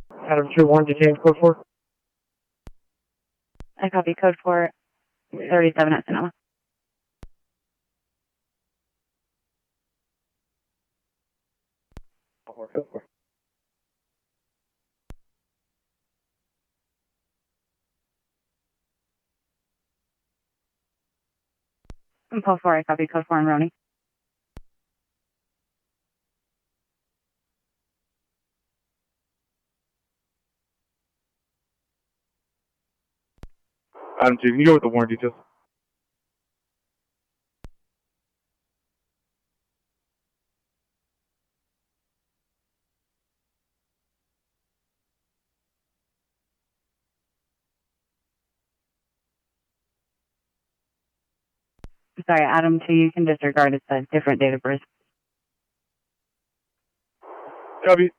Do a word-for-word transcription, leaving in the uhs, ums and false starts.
Adam two, warranty change code four. I copy code four, thirty-seven at Sonoma. Code four. Impulse four, I copy code four in Roni. Adam two, can you go with the warranty details? Sorry, Adam two, you can disregard. It's a different date of birth. Copy.